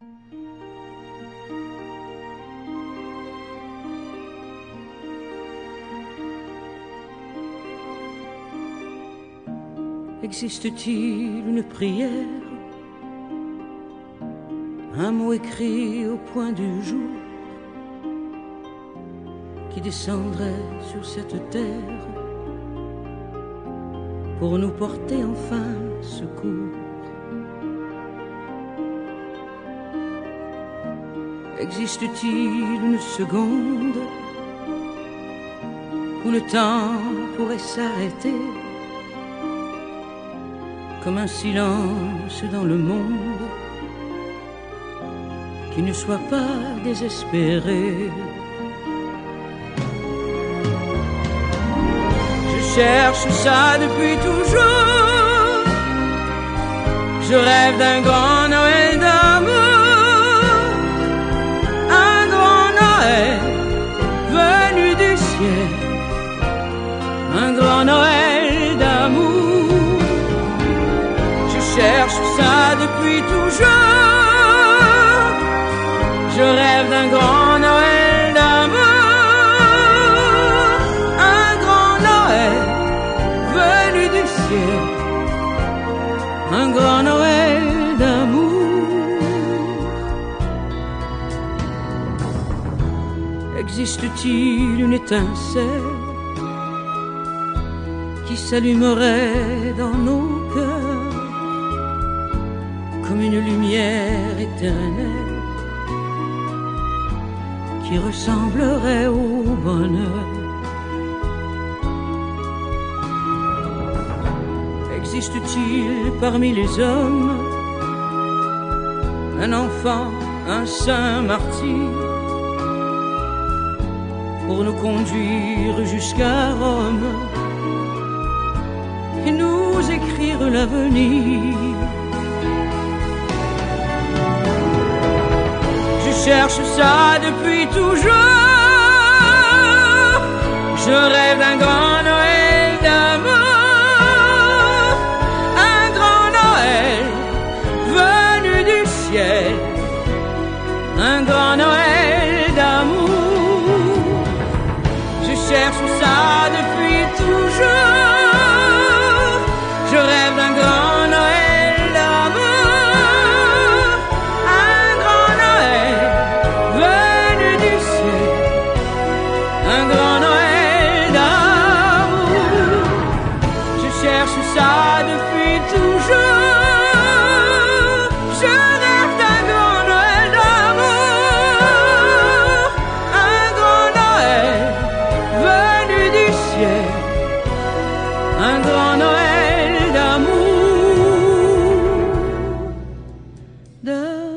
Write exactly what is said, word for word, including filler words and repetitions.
Existe-t-il une prière, un mot écrit au point du jour, qui descendrait sur cette terre pour nous porter enfin secours? Existe-t-il une seconde où le temps pourrait s'arrêter, comme un silence dans le monde qui ne soit pas désespéré? Je cherche ça depuis toujours, je rêve d'un grand Noël d'amour, un grand Noël venu du ciel, un grand Noël d'amour. Je cherche ça depuis toujours, je rêve d'un grand Noël d'amour, un grand Noël venu du ciel, un grand Noël d'amour. Existe-t-il une étincelle qui s'allumerait dans nos cœurs comme une lumière éternelle qui ressemblerait au bonheur? Existe-t-il parmi les hommes un enfant, un saint martyr pour nous conduire jusqu'à Rome et nous écrire l'avenir? Je cherche ça depuis toujours, je rêve d'un grand Noël d'amour, un grand Noël venu du ciel, un grand Noël d'amour. Je cherche ça depuis toujours, je rêve d'un grand Noël d'amour, un grand Noël venu du ciel, un grand Noël d'amour. Je cherche ça depuis toujours, je rêve d'un grand Noël d'amour, un grand Noël venu du ciel, un grand Noël d'amour, d'amour.